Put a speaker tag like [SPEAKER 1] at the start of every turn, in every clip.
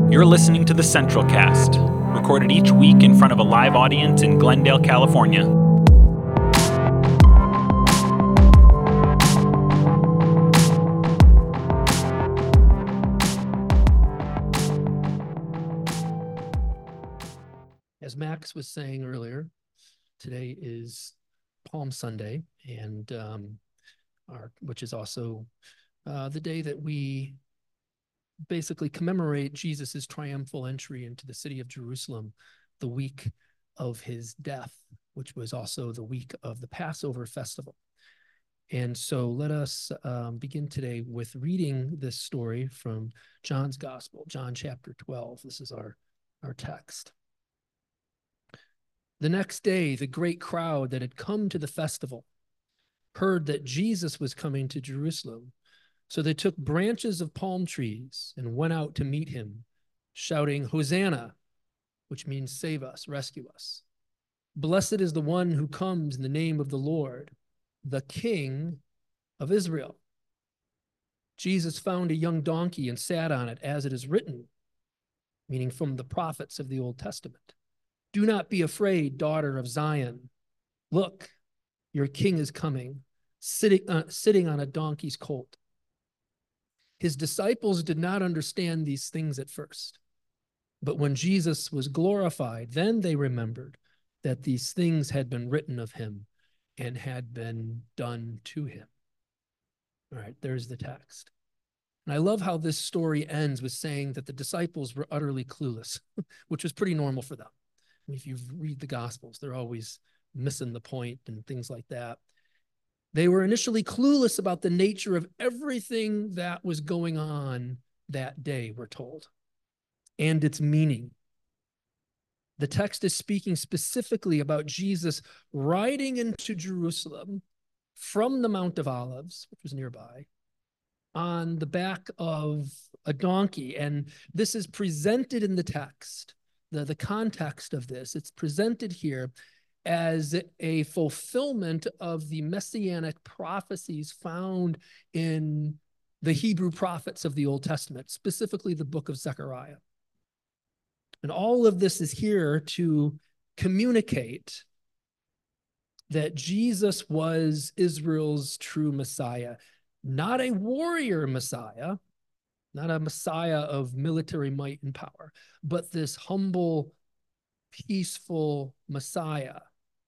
[SPEAKER 1] You're listening to the Central Cast, recorded each week in front of a live audience in Glendale, California.
[SPEAKER 2] As Max was saying earlier, today is Palm Sunday, and which is also the day that we basically commemorate Jesus's triumphal entry into the city of Jerusalem, the week of his death, which was also the week of the Passover festival. And so let us begin today with reading this story from John's Gospel, John chapter 12. This is our text. The next day, the great crowd that had come to the festival heard that Jesus was coming to Jerusalem. So they took branches of palm trees and went out to meet him, shouting, "Hosanna," which means save us, rescue us. "Blessed is the one who comes in the name of the Lord, the King of Israel." Jesus found a young donkey and sat on it, as it is written, meaning from the prophets of the Old Testament. "Do not be afraid, daughter of Zion. Look, your king is coming, sitting on a donkey's colt." His disciples did not understand these things at first. But when Jesus was glorified, then they remembered that these things had been written of him and had been done to him. All right, there's the text. And I love how this story ends with saying that the disciples were utterly clueless, which was pretty normal for them. If you read the Gospels, they're always missing the point and things like that. They were initially clueless about the nature of everything that was going on that day, we're told, and its meaning. The text is speaking specifically about Jesus riding into Jerusalem from the Mount of Olives, which was nearby, on the back of a donkey. And this is presented in the text. The context of this, it's presented here as a fulfillment of the messianic prophecies found in the Hebrew prophets of the Old Testament, specifically the book of Zechariah. And all of this is here to communicate that Jesus was Israel's true Messiah, not a warrior Messiah, not a Messiah of military might and power, but this humble, peaceful Messiah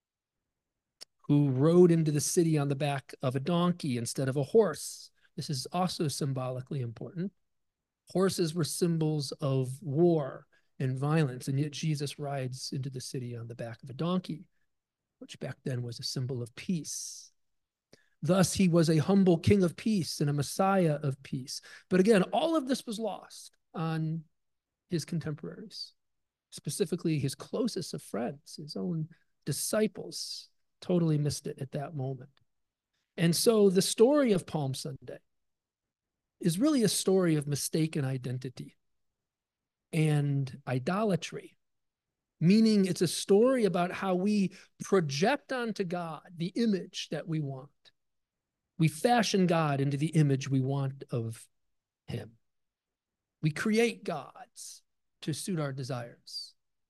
[SPEAKER 2] who rode into the city on the back of a donkey instead of a horse. This is also symbolically important. Horses were symbols of war and violence, and yet Jesus rides into the city on the back of a donkey, which back then was a symbol of peace. Thus, he was a humble king of peace and a Messiah of peace. But again, all of this was lost on his contemporaries, specifically his closest of friends, his own disciples. Totally missed it at that moment. And so the story of Palm Sunday is really a story of mistaken identity and idolatry, meaning it's a story about how we project onto God the image that we want. We fashion God into the image we want of him. We create gods to suit our desires.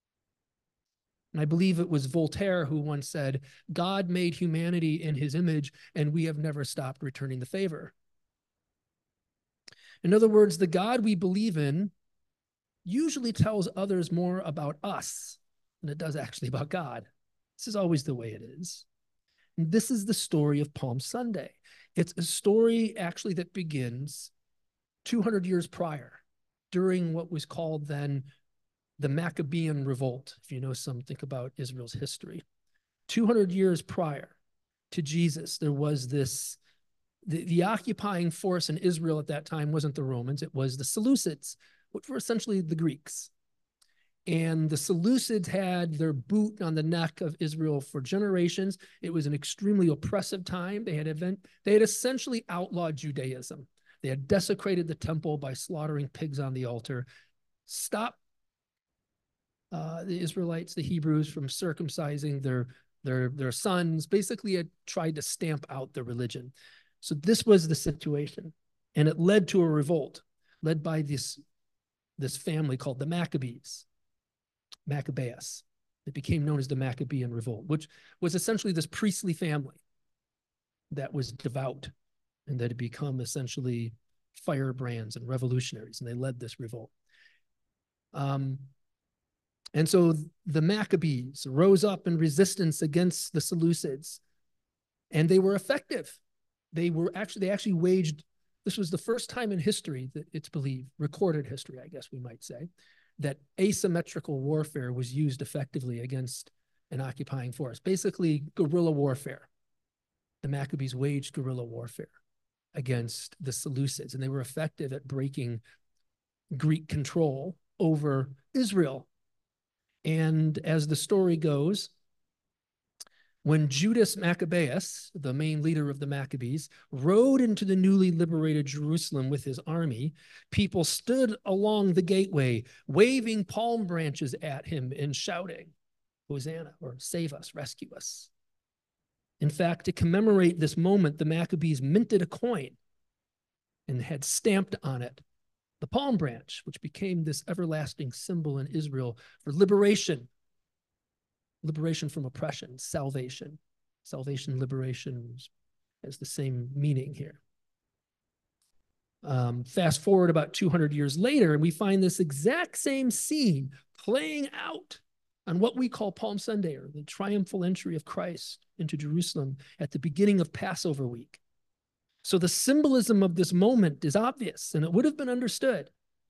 [SPEAKER 2] And I believe it was Voltaire who once said, "God made humanity in his image, and we have never stopped returning the favor." In other words, the God we believe in usually tells others more about us than it does actually about God. This is always the way it is. And this is the story of Palm Sunday. It's a story actually that begins 200 years prior, during what was called then the Maccabean Revolt. If you know something about Israel's history, 200 years prior to Jesus, there was this, the occupying force in Israel at that time wasn't the Romans, it was the Seleucids, which were essentially the Greeks. And the Seleucids had their boot on the neck of Israel for generations. It was an extremely oppressive time. They had essentially outlawed Judaism. They had desecrated the temple by slaughtering pigs on the altar, stopped the Israelites, the Hebrews, from circumcising their sons, basically had tried to stamp out the religion. So this was the situation. And it led to a revolt led by this this family called the Maccabees. It became known as the Maccabean Revolt, which was essentially this priestly family that was devout and that had become essentially firebrands and revolutionaries, and they led this revolt. And so the Maccabees rose up in resistance against the Seleucids, and they were effective. They actually waged, this was the first time in history that it's believed, recorded history, I guess we might say, that asymmetrical warfare was used effectively against an occupying force, basically guerrilla warfare. The Maccabees waged guerrilla warfare against the Seleucids, and they were effective at breaking Greek control over Israel. And as the story goes, when Judas Maccabeus, the main leader of the Maccabees, rode into the newly liberated Jerusalem with his army, people stood along the gateway, waving palm branches at him and shouting, "Hosanna," or "Save us, rescue us." In fact, to commemorate this moment, the Maccabees minted a coin and had stamped on it the palm branch, which became this everlasting symbol in Israel for liberation from oppression, salvation. Salvation, liberation has the same meaning here. Fast forward about 200 years later, and we find this exact same scene playing out on what we call Palm Sunday, or the triumphal entry of Christ into Jerusalem at the beginning of Passover week. So the symbolism of this moment is obvious, and it would have been understood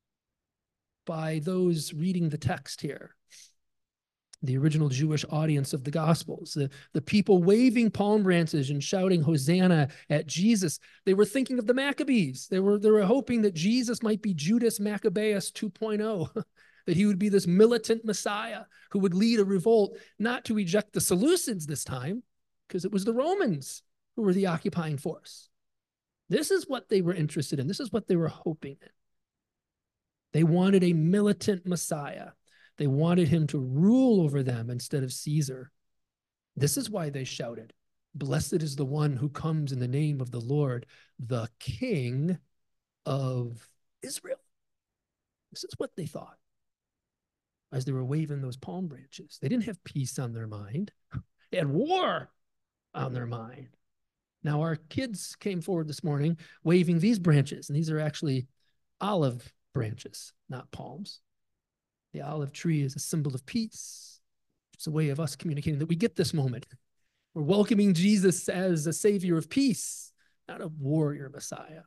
[SPEAKER 2] by those reading the text here, the original Jewish audience of the Gospels, the people waving palm branches and shouting Hosanna at Jesus. They were thinking of the Maccabees. They were hoping that Jesus might be Judas Maccabeus 2.0, that he would be this militant Messiah who would lead a revolt, not to eject the Seleucids this time, because it was the Romans who were the occupying force. This is what they were interested in. This is what they were hoping in. They wanted a militant Messiah. They wanted him to rule over them instead of Caesar. This is why they shouted, "Blessed is the one who comes in the name of the Lord, the King of Israel." This is what they thought as they were waving those palm branches. They didn't have peace on their mind. They had war on their mind. Now, our kids came forward this morning waving these branches, and these are actually olive branches, not palms. The olive tree is a symbol of peace. It's a way of us communicating that we get this moment. We're welcoming Jesus as a savior of peace, not a warrior Messiah.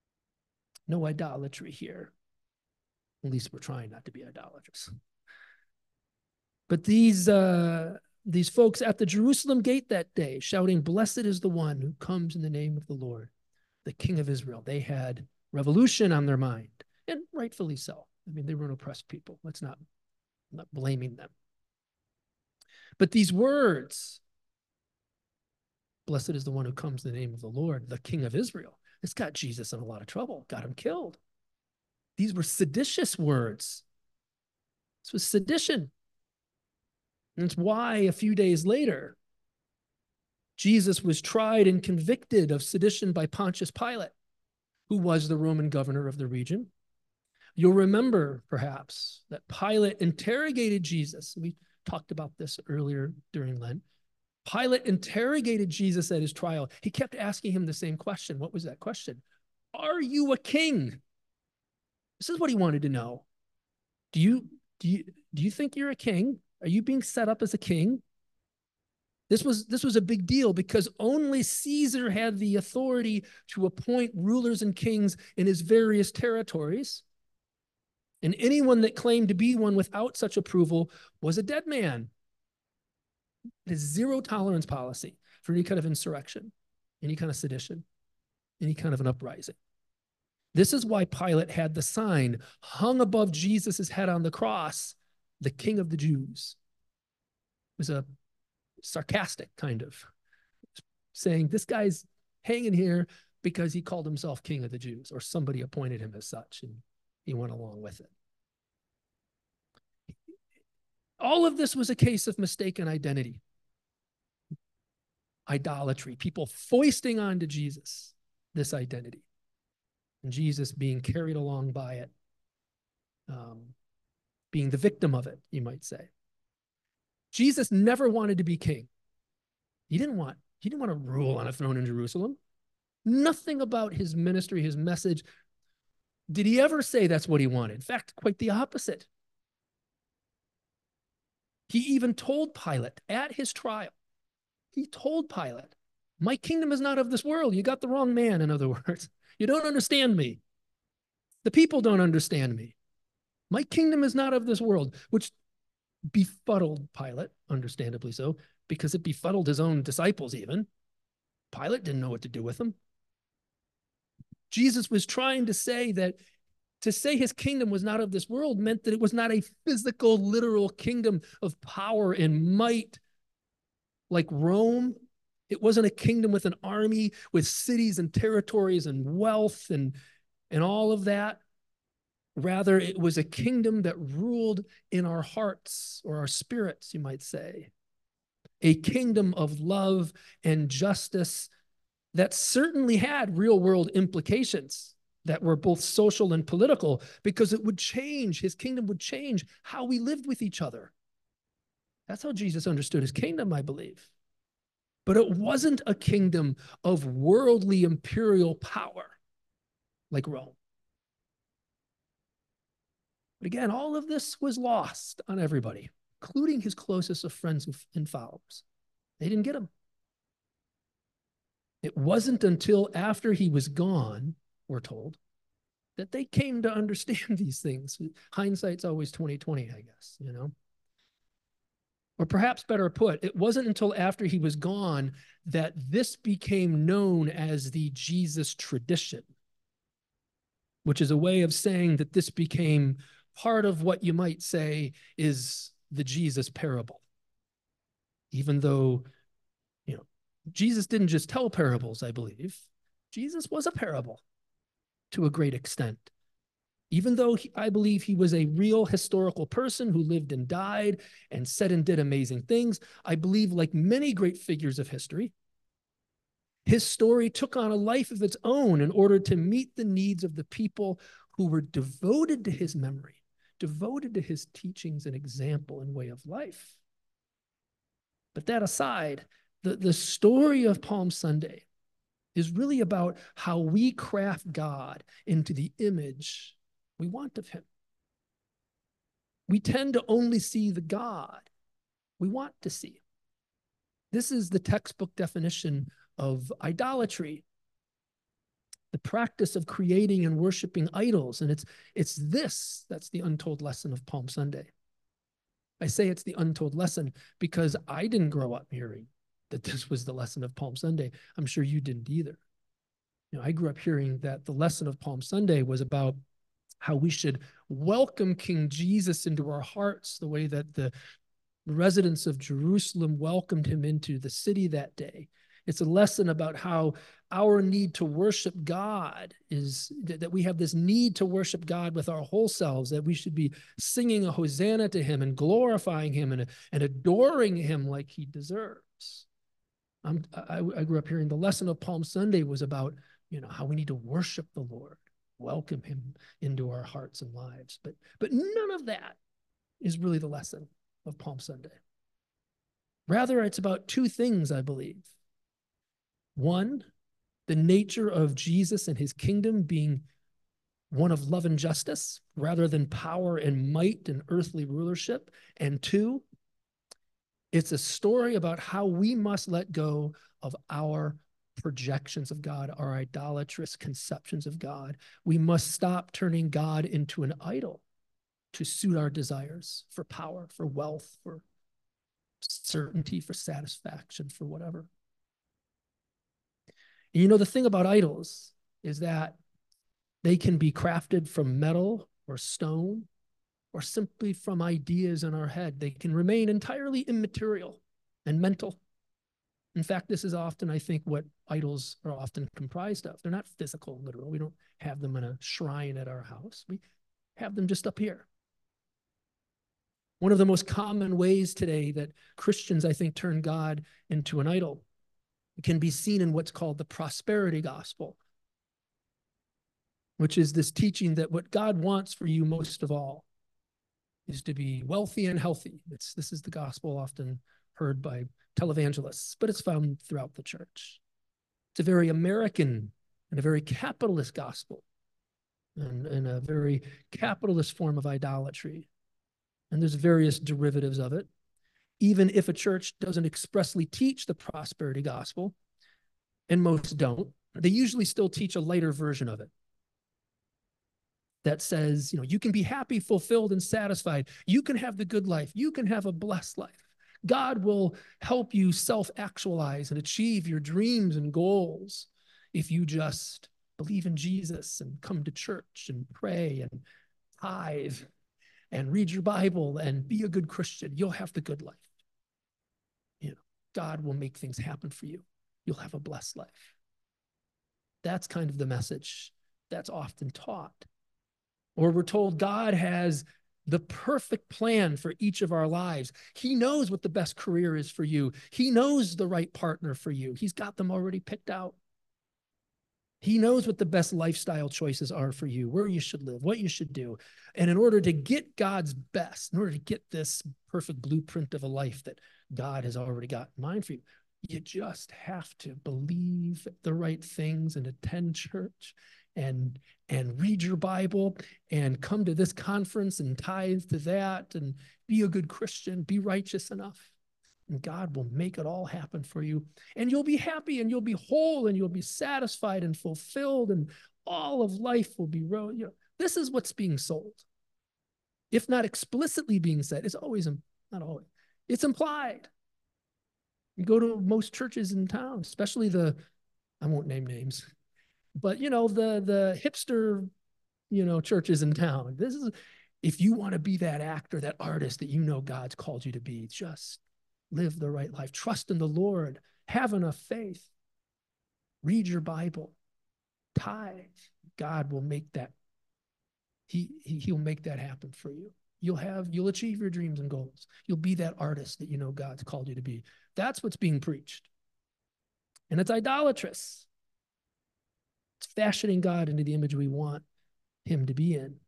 [SPEAKER 2] No idolatry here. At least we're trying not to be idolatrous. But these folks at the Jerusalem gate that day shouting, "Blessed is the one who comes in the name of the Lord, the King of Israel." They had revolution on their mind, and rightfully so. I mean, they were an oppressed people. I'm not blaming them. But these words, "Blessed is the one who comes in the name of the Lord, the King of Israel," this got Jesus in a lot of trouble, got him killed. These were seditious words. This was sedition. And it's why a few days later, Jesus was tried and convicted of sedition by Pontius Pilate, who was the Roman governor of the region. You'll remember, perhaps, that Pilate interrogated Jesus. We talked about this earlier during Lent. Pilate interrogated Jesus at his trial. He kept asking him the same question. What was that question? "Are you a king?" This is what he wanted to know. Do you think you're a king? Are you being set up as a king? This was a big deal because only Caesar had the authority to appoint rulers and kings in his various territories. And anyone that claimed to be one without such approval was a dead man. It is zero tolerance policy for any kind of insurrection, any kind of sedition, any kind of an uprising. This is why Pilate had the sign hung above Jesus' head on the cross, "The King of the Jews." It was a sarcastic kind of saying, this guy's hanging here because he called himself King of the Jews, or somebody appointed him as such, and he went along with it. All of this was a case of mistaken identity, idolatry, people foisting onto Jesus this identity, and Jesus being carried along by it. being the victim of it, you might say. Jesus never wanted to be king. He didn't want to rule on a throne in Jerusalem. Nothing about his ministry, his message, did he ever say that's what he wanted. In fact, quite the opposite. He even told Pilate at his trial, he told Pilate, my kingdom is not of this world. You got the wrong man, in other words. You don't understand me. The people don't understand me. My kingdom is not of this world, which befuddled Pilate, understandably so, because it befuddled his own disciples even. Pilate didn't know what to do with them. Jesus was trying to say that to say his kingdom was not of this world meant that it was not a physical, literal kingdom of power and might like Rome. It wasn't a kingdom with an army, with cities and territories and wealth and all of that. Rather, it was a kingdom that ruled in our hearts or our spirits, you might say. A kingdom of love and justice that certainly had real world implications that were both social and political, because it would change, his kingdom would change how we lived with each other. That's how Jesus understood his kingdom, I believe. But it wasn't a kingdom of worldly imperial power like Rome. But again, all of this was lost on everybody, including his closest of friends and followers. They didn't get him. It wasn't until after he was gone, we're told, that they came to understand these things. Hindsight's always 20/20, I guess, you know. Or perhaps better put, it wasn't until after he was gone that this became known as the Jesus tradition, which is a way of saying that this became part of what you might say is the Jesus parable. Even though, you know, Jesus didn't just tell parables, I believe. Jesus was a parable to a great extent. Even though I believe he was a real historical person who lived and died and said and did amazing things, I believe, like many great figures of history, his story took on a life of its own in order to meet the needs of the people who were devoted to his memory, devoted to his teachings and example and way of life. But that aside, the story of Palm Sunday is really about how we craft God into the image we want of him. We tend to only see the God we want to see. This is the textbook definition of idolatry, the practice of creating and worshiping idols. And it's this that's the untold lesson of Palm Sunday. I say it's the untold lesson because I didn't grow up hearing that this was the lesson of Palm Sunday. I'm sure you didn't either. You know, I grew up hearing that the lesson of Palm Sunday was about how we should welcome King Jesus into our hearts, the way that the residents of Jerusalem welcomed him into the city that day. It's a lesson about how our need to worship God is that we have this need to worship God with our whole selves, that we should be singing a hosanna to him and glorifying him and adoring him like he deserves. I grew up hearing the lesson of Palm Sunday was about, you know, how we need to worship the Lord, welcome him into our hearts and lives. But none of that is really the lesson of Palm Sunday. Rather, it's about two things, I believe. One, the nature of Jesus and his kingdom being one of love and justice rather than power and might and earthly rulership. And two, it's a story about how we must let go of our projections of God, our idolatrous conceptions of God. We must stop turning God into an idol to suit our desires for power, for wealth, for certainty, for satisfaction, for whatever. And you know, the thing about idols is that they can be crafted from metal or stone or simply from ideas in our head. They can remain entirely immaterial and mental. In fact, this is often, I think, what idols are often comprised of. They're not physical, literal. We don't have them in a shrine at our house. We have them just up here. One of the most common ways today that Christians, I think, turn God into an idol can be seen in what's called the prosperity gospel. which is this teaching that what God wants for you most of all is to be wealthy and healthy. This is the gospel often heard by televangelists, but it's found throughout the church. It's a very American and a very capitalist gospel, and a very capitalist form of idolatry. And there's various derivatives of it. Even if a church doesn't expressly teach the prosperity gospel, and most don't, they usually still teach a lighter version of it that says, you can be happy, fulfilled, and satisfied. You can have the good life. You can have a blessed life. God will help you self-actualize and achieve your dreams and goals if you just believe in Jesus and come to church and pray and tithe and read your Bible and be a good Christian. You'll have the good life. God will make things happen for you. You'll have a blessed life. That's kind of the message that's often taught. Or we're told God has the perfect plan for each of our lives. He knows what the best career is for you. He knows the right partner for you. He's got them already picked out. He knows what the best lifestyle choices are for you, where you should live, what you should do. And in order to get God's best, in order to get this perfect blueprint of a life that God has already got in mind for you, you just have to believe the right things and attend church and read your Bible and come to this conference and tithe to that and be a good Christian, be righteous enough. And God will make it all happen for you. And you'll be happy and you'll be whole and you'll be satisfied and fulfilled and all of life will be, this is what's being sold. If not explicitly being said, it's always, not always, it's implied. You go to most churches in town, especially I won't name names, but the hipster, churches in town. This is, if you want to be that actor, that artist that God's called you to be, just live the right life. Trust in the Lord. Have enough faith. Read your Bible. Tithe. God will make that. He'll make that happen for you. You'll achieve your dreams and goals. You'll be that artist that God's called you to be. That's what's being preached. And it's idolatrous. It's fashioning God into the image we want him to be in.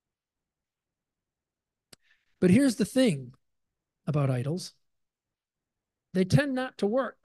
[SPEAKER 2] But here's the thing about idols. They tend not to work.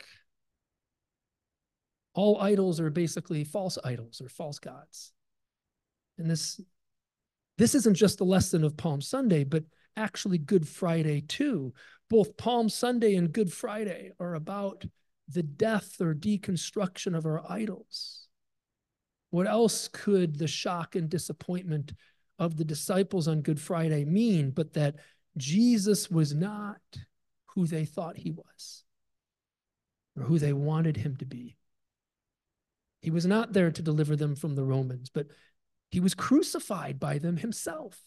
[SPEAKER 2] All idols are basically false idols or false gods. And this isn't just the lesson of Palm Sunday, but actually Good Friday too. Both Palm Sunday and Good Friday are about the death or deconstruction of our idols. What else could the shock and disappointment of the disciples on Good Friday mean but that Jesus was not who they thought he was or who they wanted him to be? He was not there to deliver them from the Romans, but he was crucified by them himself.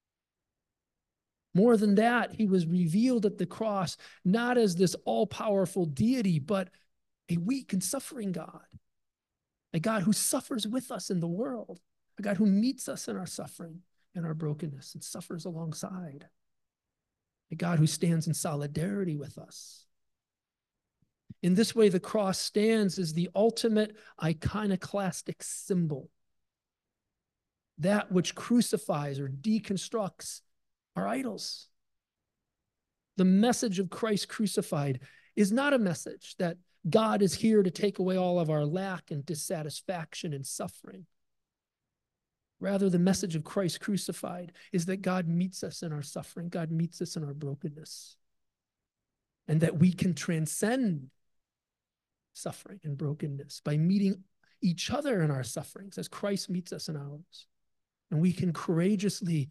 [SPEAKER 2] More than that, he was revealed at the cross, not as this all-powerful deity, but a weak and suffering God, a God who suffers with us in the world, a God who meets us in our suffering and our brokenness and suffers alongside, a God who stands in solidarity with us. In this way, the cross stands as the ultimate iconoclastic symbol, that which crucifies or deconstructs our idols. The message of Christ crucified is not a message that God is here to take away all of our lack and dissatisfaction and suffering. Rather, the message of Christ crucified is that God meets us in our suffering, God meets us in our brokenness, and that we can transcend suffering and brokenness by meeting each other in our sufferings as Christ meets us in ours. And we can courageously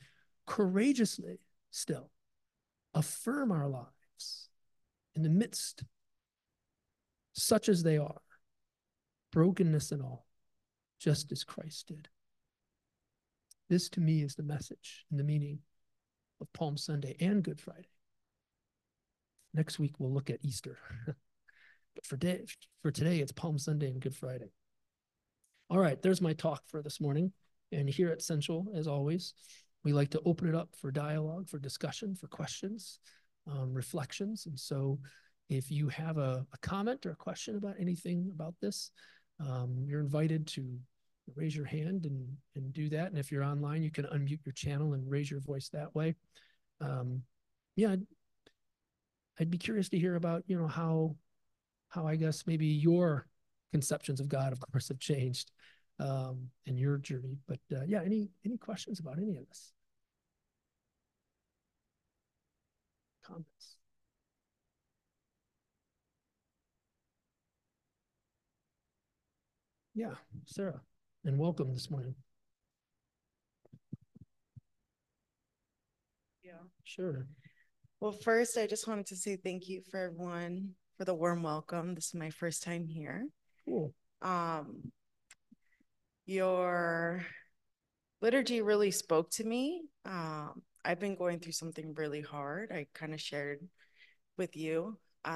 [SPEAKER 2] still affirm our lives in the midst, such as they are, brokenness and all, just as Christ did. This to me is the message and the meaning of Palm Sunday and Good Friday. Next week we'll look at Easter. But for today, it's Palm Sunday and Good Friday. All right, there's my talk for this morning. And here at Central, as always, we like to open it up for dialogue, for discussion, for questions, reflections. And so if you have a comment or a question about anything about this, you're invited to raise your hand and do that. And if you're online, you can unmute your channel and raise your voice that way. Yeah, I'd be curious to hear about, how I guess maybe your conceptions of God, of course, have changed in your journey. But yeah, any questions about any of this? Comments? Yeah, Sarah, and welcome this morning.
[SPEAKER 3] Yeah.
[SPEAKER 2] Sure.
[SPEAKER 3] Well, first, I just wanted to say thank you for everyone for the warm welcome. This is my first time here.
[SPEAKER 2] Cool.
[SPEAKER 3] Your liturgy really spoke to me. I've been going through something really hard. I kind of shared with you.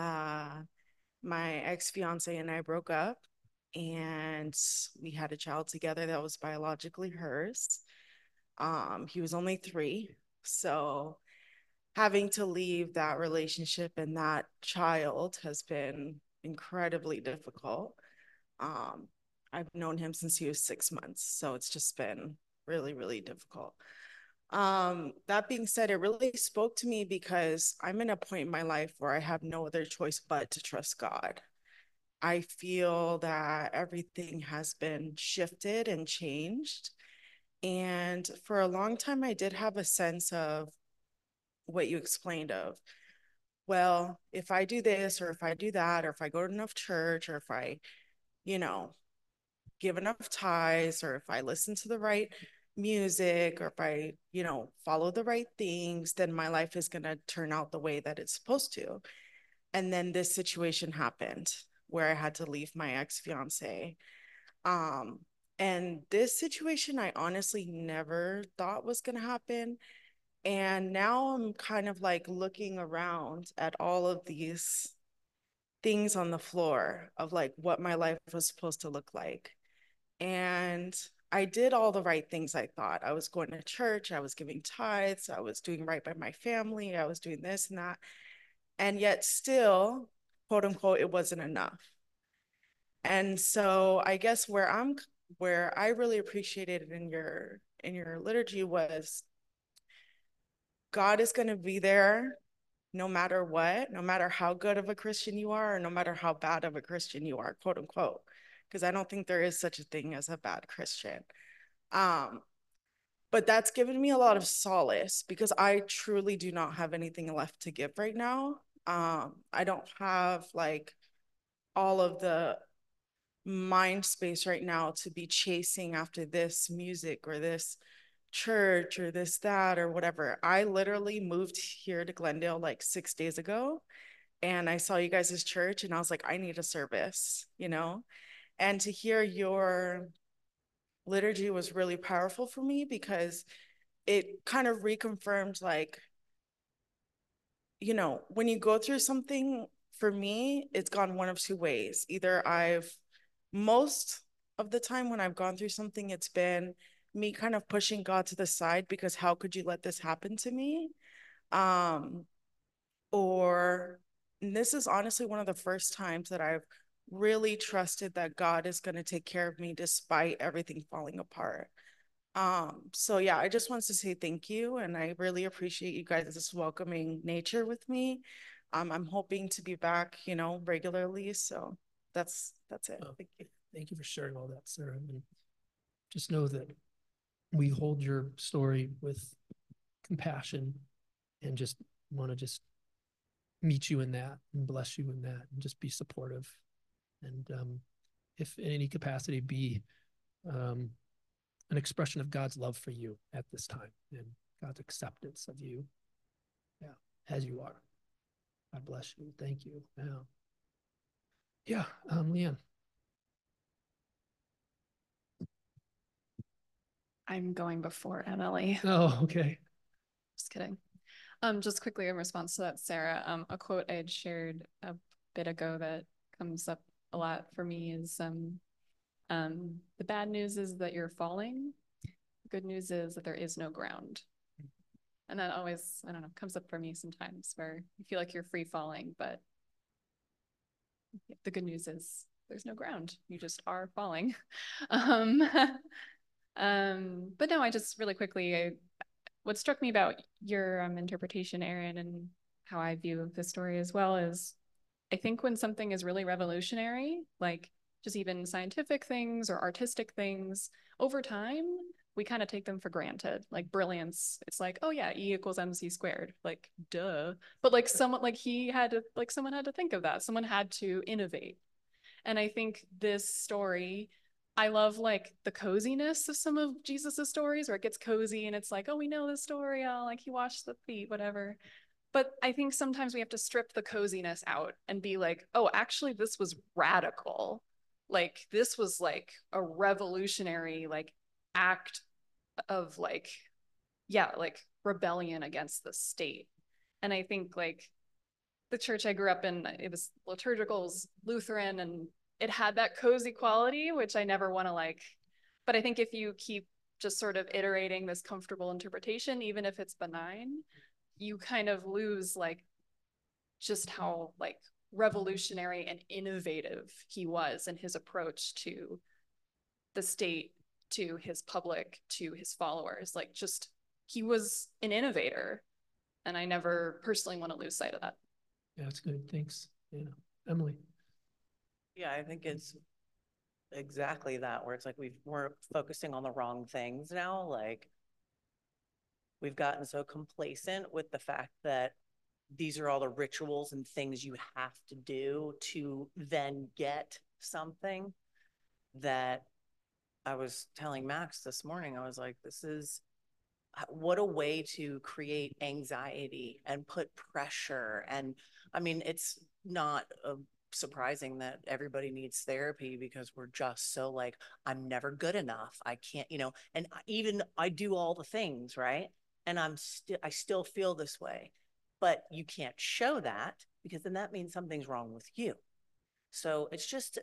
[SPEAKER 3] My ex-fiance and I broke up, and we had a child together that was biologically hers. He was only 3, so having to leave that relationship and that child has been incredibly difficult. I've known him since he was 6 months, so it's just been really, really difficult. That being said, it really spoke to me because I'm in a point in my life where I have no other choice but to trust God. I feel that everything has been shifted and changed. And for a long time, I did have a sense of what you explained of, well, if I do this or if I do that, or if I go to enough church, or if I, give enough tithes, or if I listen to the right music, or if I, follow the right things, then my life is going to turn out the way that it's supposed to. And then this situation happened where I had to leave my ex-fiance. And this situation I honestly never thought was going to happen. And now I'm kind of like looking around at all of these things on the floor of like what my life was supposed to look like. And I did all the right things, I thought. I was going to church, I was giving tithes, I was doing right by my family, I was doing this and that. And yet still, quote unquote, it wasn't enough. And so I guess where I really appreciated in your liturgy was God is going to be there no matter what, no matter how good of a Christian you are, or no matter how bad of a Christian you are, quote unquote, because I don't think there is such a thing as a bad Christian. But that's given me a lot of solace because I truly do not have anything left to give right now. I don't have like all of the mind space right now to be chasing after this music or this church or this, that, or whatever. I literally moved here to Glendale like 6 days ago, and I saw you guys' church and I was like, I need a service, And to hear your liturgy was really powerful for me because it kind of reconfirmed like, when you go through something, for me, it's gone one of 2 ways. Either most of the time when I've gone through something, it's been me kind of pushing God to the side because how could you let this happen to me? Or this is honestly one of the first times that I've really trusted that God is going to take care of me despite everything falling apart. So yeah, I just wanted to say thank you, and I really appreciate you guys' welcoming nature with me. I'm hoping to be back, regularly. So that's it. Thank you.
[SPEAKER 2] Thank you for sharing all that, Sarah. And just know that we hold your story with compassion and just want to just meet you in that and bless you in that and just be supportive. And if in any capacity be an expression of God's love for you at this time and God's acceptance of you, as you are. God bless you. Thank you. Leanne.
[SPEAKER 4] I'm going before Emily.
[SPEAKER 2] Oh, okay.
[SPEAKER 4] Just kidding. Just quickly in response to that, Sarah, a quote I had shared a bit ago that comes up a lot for me is the bad news is that you're falling. The good news is that there is no ground. And that always, I don't know, comes up for me sometimes where you feel like you're free falling, but the good news is there's no ground. You just are falling. But no, I just really quickly, what struck me about your interpretation, Aaron, and how I view the story as well is, I think when something is really revolutionary, like just even scientific things or artistic things, over time, we kind of take them for granted. Like brilliance, it's like, oh yeah, E equals MC squared, like duh. But like someone, like someone had to think of that. Someone had to innovate. And I think this story, I love like the coziness of some of Jesus's stories where it gets cozy and it's like, oh, we know this story. Oh, like he washed the feet, whatever. But I think sometimes we have to strip the coziness out and be like, oh, actually, this was radical. Like this was like a revolutionary like act of like, yeah, like rebellion against the state. And I think like the church I grew up in, it was liturgical, it was Lutheran, and it had that cozy quality, which I never want to like. But I think if you keep just sort of iterating this comfortable interpretation, even if it's benign, you kind of lose like just how like revolutionary and innovative he was in his approach to the state, to his public, to his followers. Like just, he was an innovator. And I never personally want to lose sight of that.
[SPEAKER 2] Yeah, that's good. Thanks. Yeah. Emily.
[SPEAKER 5] Yeah, I think it's exactly that, where it's like we're focusing on the wrong things now. Like we've gotten so complacent with the fact that these are all the rituals and things you have to do to then get something, that I was telling Max this morning, I was like, this is what a way to create anxiety and put pressure. And I mean, it's not surprising that everybody needs therapy because we're just so like, I'm never good enough. I can't, and even I do all the things, right? And I still feel this way, but you can't show that because then that means something's wrong with you. So it's just,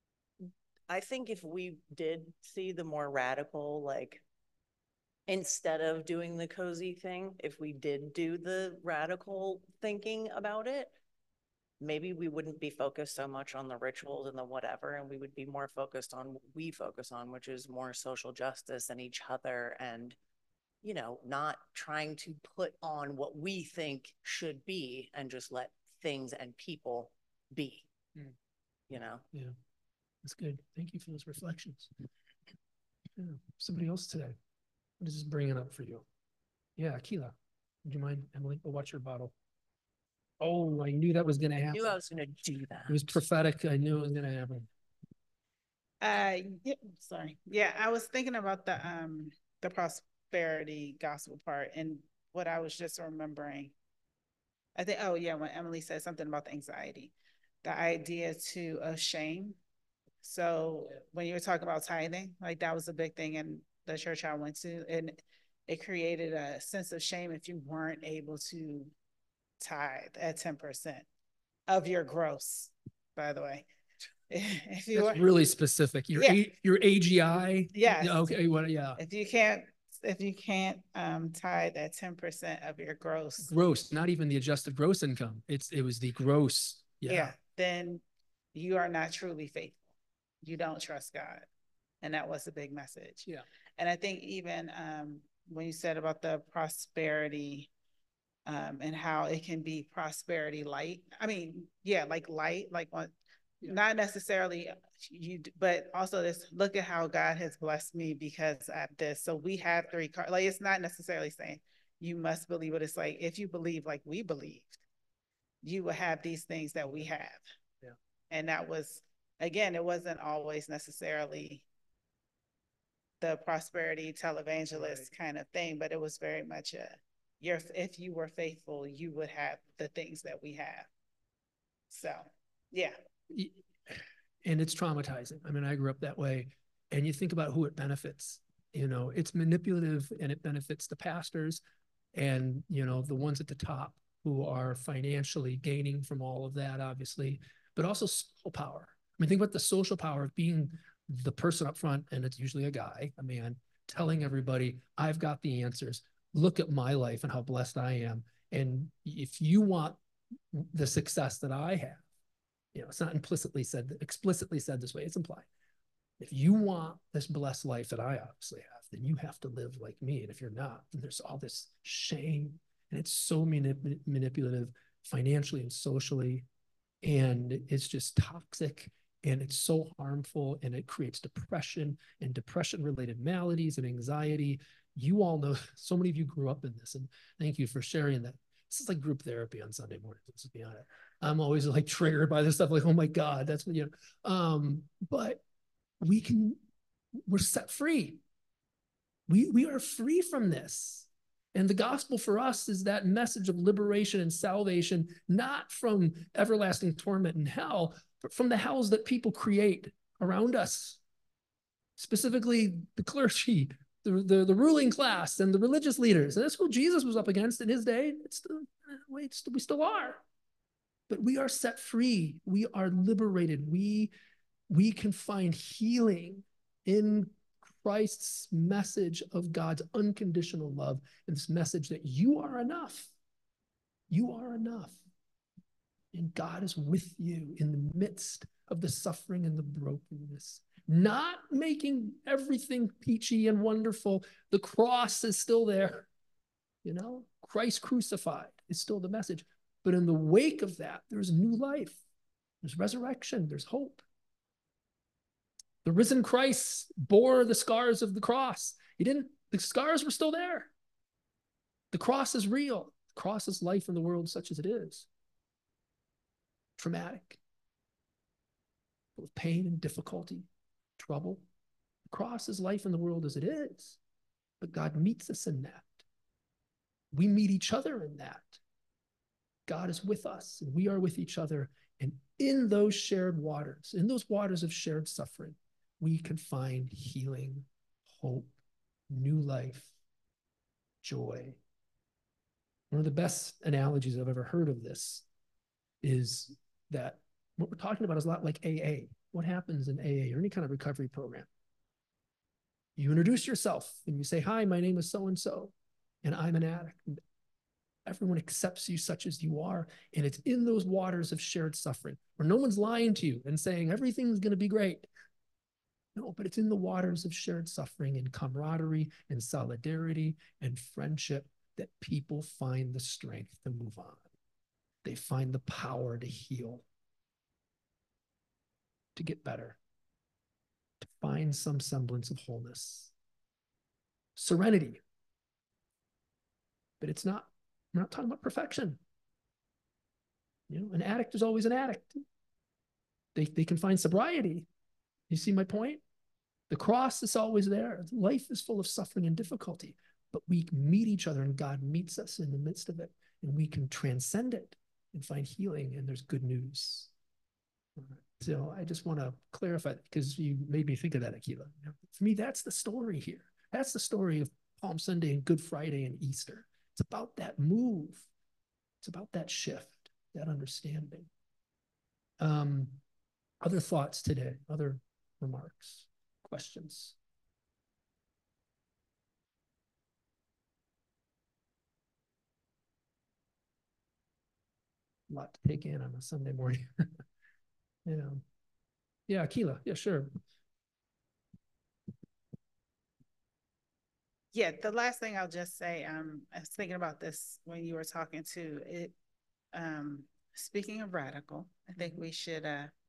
[SPEAKER 5] I think if we did see the more radical, like, instead of doing the cozy thing, if we did do the radical thinking about it, maybe we wouldn't be focused so much on the rituals and the whatever, and we would be more focused on what we focus on, which is more social justice and each other, and not trying to put on what we think should be and just let things and people be.
[SPEAKER 2] Yeah, that's good. Thank you for those reflections. Yeah. Somebody else today. What is this bringing up for you? Yeah, Akila. Would you mind, Emily? Go watch your bottle. Oh, I knew that was going to happen.
[SPEAKER 5] I knew I was going to do that.
[SPEAKER 2] It was prophetic. I knew it was going to happen.
[SPEAKER 6] Yeah, sorry. Yeah, I was thinking about the prosperity gospel part, and what I was just remembering. I think, oh yeah, when Emily said something about the anxiety, the idea too of shame. So when you were talking about tithing, like that was a big thing in the church I went to, and it created a sense of shame if you weren't able to tithe at 10% of your gross, by the way. If you
[SPEAKER 2] That's really specific. Your AGI.
[SPEAKER 6] Yes.
[SPEAKER 2] Okay. Well, yeah.
[SPEAKER 6] If you can't tithe at 10% of your gross.
[SPEAKER 2] Gross, not even the adjusted gross income. It was the gross.
[SPEAKER 6] Yeah. Then you are not truly faithful. You don't trust God. And that was a big message.
[SPEAKER 2] Yeah.
[SPEAKER 6] And I think even when you said about the prosperity and how it can be prosperity light. I mean, yeah, like light, like on, not necessarily you, but also this, look at how God has blessed me because at this. So we have 3 cards. Like, it's not necessarily saying you must believe, but it's like, if you believe like we believed, you will have these things that we have.
[SPEAKER 2] Yeah.
[SPEAKER 6] And that was, again, it wasn't always necessarily the prosperity televangelist kind of thing, but it was very much if you were faithful, you would have the things that we have. So, yeah.
[SPEAKER 2] And it's traumatizing. I mean, I grew up that way. And you think about who it benefits. It's manipulative, and it benefits the pastors and, the ones at the top who are financially gaining from all of that, obviously, but also social power. I mean, think about the social power of being the person up front, and it's usually a guy, a man, telling everybody, I've got the answers. Look at my life and how blessed I am. And if you want the success that I have, it's not explicitly said this way, it's implied. If you want this blessed life that I obviously have, then you have to live like me. And if you're not, then there's all this shame, and it's so manipulative financially and socially, and it's just toxic, and it's so harmful, and it creates depression and depression-related maladies and anxiety. You all know, so many of you grew up in this, and thank you for sharing that. This is like group therapy on Sunday mornings, let's be honest. I'm always like triggered by this stuff, like, oh my God, that's what, but we're set free. We are free from this. And the gospel for us is that message of liberation and salvation, not from everlasting torment and hell, but from the hells that people create around us, specifically the clergy, the ruling class, and the religious leaders. And that's who Jesus was up against in his day. We still are. But we are set free. We are liberated. We can find healing in Christ's message of God's unconditional love, and this message that you are enough. You are enough. And God is with you in the midst of the suffering and the brokenness, not making everything peachy and wonderful. The cross is still there. Christ crucified is still the message. But in the wake of that, there's new life. There's resurrection. There's hope. The risen Christ bore the scars of the cross. The scars were still there. The cross is real. The cross is life in the world such as it is. Traumatic. Full of pain and difficulty, trouble. The cross is life in the world as it is. But God meets us in that. We meet each other in that. God is with us, and we are with each other. And in those shared waters, in those waters of shared suffering, we can find healing, hope, new life, joy. One of the best analogies I've ever heard of this is that what we're talking about is a lot like AA. What happens in AA or any kind of recovery program? You introduce yourself and you say, hi, my name is so-and-so, and I'm an addict. And everyone accepts you such as you are. And it's in those waters of shared suffering where no one's lying to you and saying everything's going to be great. No, but it's in the waters of shared suffering and camaraderie and solidarity and friendship that people find the strength to move on. They find the power to heal, to get better, to find some semblance of wholeness. Serenity. But we're not talking about perfection. An addict is always an addict. They can find sobriety. You see my point? The cross is always there. Life is full of suffering and difficulty, but we meet each other and God meets us in the midst of it, and we can transcend it and find healing, and there's good news. So I just want to clarify that because you made me think of that, Akila. For me, that's the story here. That's the story of Palm Sunday and Good Friday and Easter. It's about that move. It's about that shift, that understanding. Other thoughts today, other remarks, questions? A lot to take in on a Sunday morning. Yeah, Akila. Yeah, sure.
[SPEAKER 6] Yeah, the last thing I'll just say, I was thinking about this when you were talking to it. Speaking of radical, I think we should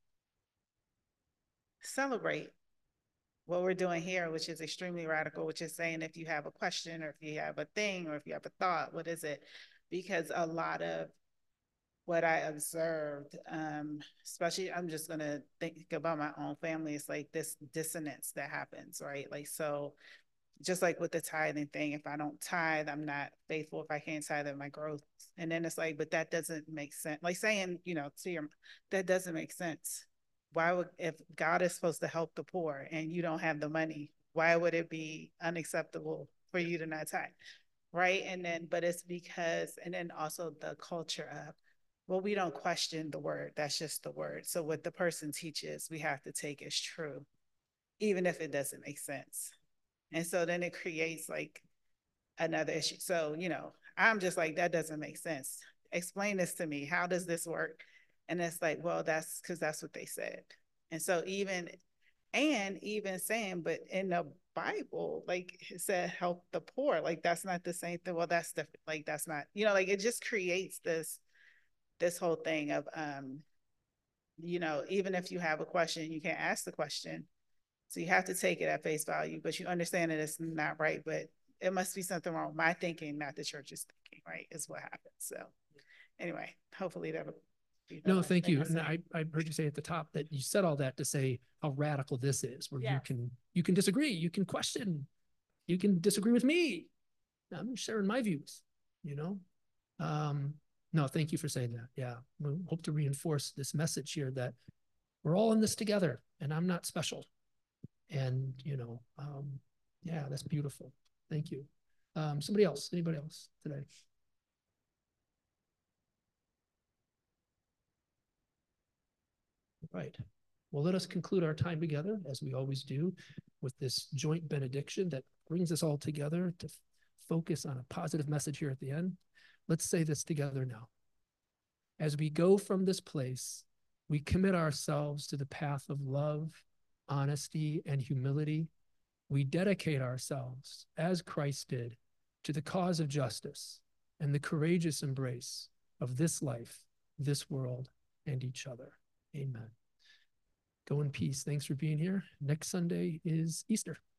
[SPEAKER 6] celebrate what we're doing here, which is extremely radical, which is saying if you have a question or if you have a thing or if you have a thought, what is it? Because a lot of what I observed, especially I'm just going to think about my own family, it's like this dissonance that happens, right? Like, so just like with the tithing thing, if I don't tithe, I'm not faithful. If I can't tithe, then my growth. And then it's like, but that doesn't make sense. Like saying, that doesn't make sense. Why would, if God is supposed to help the poor and you don't have the money, why would it be unacceptable for you to not tithe? Right. And then, but it's because, and then also the culture of, well, we don't question the word. That's just the word. So what the person teaches, we have to take as true, even if it doesn't make sense. And so then it creates like another issue. So, I'm just like, that doesn't make sense. Explain this to me. How does this work? And it's like, well, that's because that's what they said. And so even saying, but in the Bible, like it said, help the poor. Like that's not the same thing. Well, that's the like that's not, like it just creates this whole thing of even if you have a question, you can't ask the question. So you have to take it at face value, but you understand that it's not right, but it must be something wrong with my thinking, not the church's thinking, right? Is what happens. So anyway, hopefully that'll be the
[SPEAKER 2] No,
[SPEAKER 6] last
[SPEAKER 2] thank
[SPEAKER 6] thing
[SPEAKER 2] you.
[SPEAKER 6] I
[SPEAKER 2] And
[SPEAKER 6] say.
[SPEAKER 2] I heard you say at the top that you said all that to say how radical this is, where
[SPEAKER 6] Yes.
[SPEAKER 2] you can disagree, you can question, you can disagree with me. I'm sharing my views, No, thank you for saying that. Yeah. We hope to reinforce this message here that we're all in this together and I'm not special. And, yeah, that's beautiful. Thank you. Anybody else today? Right. Well, let us conclude our time together, as we always do, with this joint benediction that brings us all together to focus on a positive message here at the end. Let's say this together now. As we go from this place, we commit ourselves to the path of love, honesty, and humility. We dedicate ourselves, as Christ did, to the cause of justice and the courageous embrace of this life, this world, and each other. Amen. Go in peace. Thanks for being here. Next Sunday is Easter.